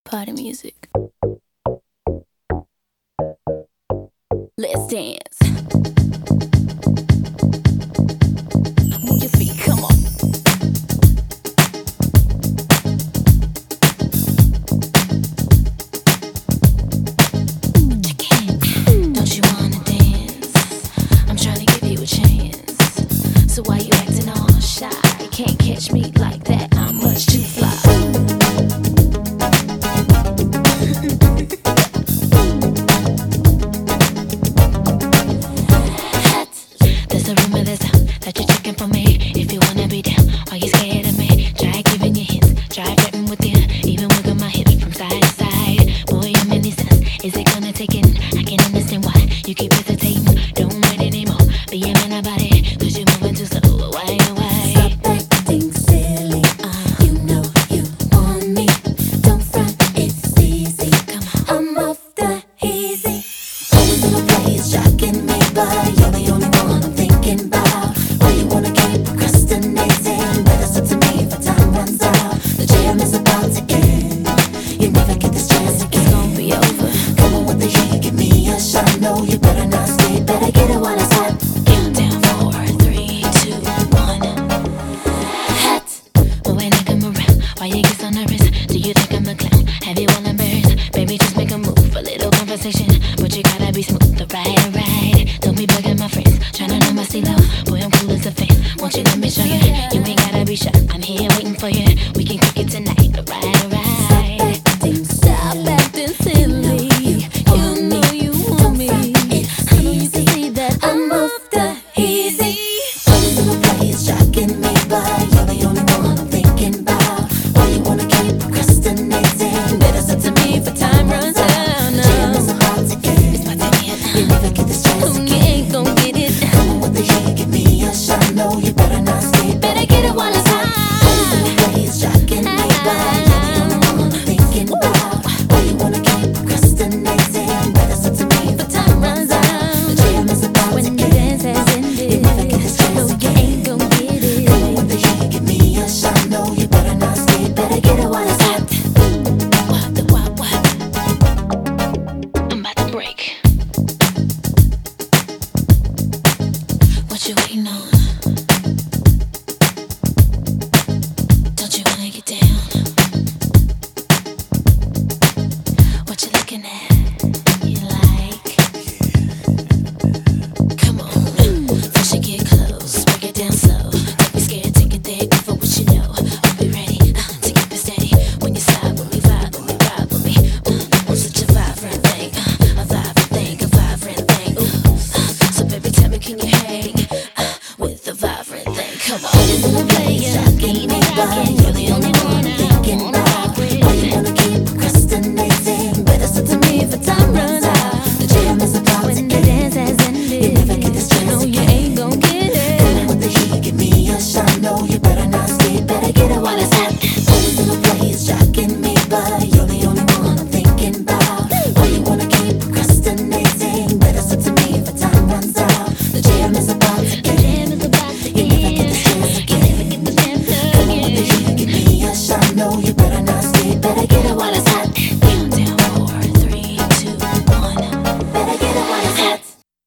Party music. Let's dance. Move your feet, come on. Don't you wanna dance? I'm trying to give you a chance. So why you acting all shy? Can't catch me like that, I'm much too fly. There's a rumor that you're checking for me. If you wanna be down, why you scared of me? Try giving you hints, try flirting with you, even wiggle my hips from side to side. Boy, I'm in these sense. Is it gonna take it? I can understand why you keep hesitating. Don't wait anymore, be a man about it, 'cause you're moving too slow. Why? Stop acting silly. You know you want me. Don't front, it's easy. Come on. I'm off the easy. All this little play is shocking me, but you're the only one I'm thinking about. Why you wanna keep procrastinating? Better step to me if time runs out. The jam is about to end. You never get this chance again. It's gonna be over. Come on with the heat, give me a shot. No, you better not stay. Better get it while it's hot. Countdown 4, 3, 2, 1. Hot. But when I come around, why you get so nervous? Do you think I'm a clown? Have you all embarrassed? Baby, just make a move, a little conversation. But you gotta be smooth, the right. Don't be bugging my friends, tryna know my stilo. Boy, I'm cool as a fan. Won't you let me show you? You ain't gotta be shy, I'm here waiting for you. We can kick it tonight, right. Stop acting silly. You know you want me. I know you can see that I'm off the easy. All this little play is shocking me, but you're the only one I'm thinking about. Why you wanna keep procrastinating? Better step to me if time runs out. The jam is about to end. It's about to end. You never get this chance You again. ain't gon' get it. Come on with the heat, give me a shot. No, you better not stay. Better get it while it's hot. All this little play is shocking me, but you're the only one I'm thinking about. Why you wanna keep procrastinating? Better step to me if time runs out. The jam is about to When end. the dance has ended, You never get this chance no, you again. ain't gon' get Come on it. with the heat, give me a shot. No, you better not stay. Better get it while it's hot. What? I'm about to break. What you waiting on? Don't you wanna get down? What you looking at? You like? Come on, first you get close, break it down slow. Don't be scared, take it there, go for what you know. I'll be ready to keep it steady. When you slide with me, vibe with me, ride with me. I'm such a vibrant thing, a vibrant thing, a vibrant thing. So baby, tell me, can you hang with the vibrant thing? Come on, it's in the play, keep me rocking. You're the only one I Thinking wanna about rock with. why you wanna keep procrastinating. Better step to me if time runs out. The jam is about to When the end. dance has ended, You never get this chance no, you again. ain't gon' get Come on it. with the heat, give me a shot. No, you better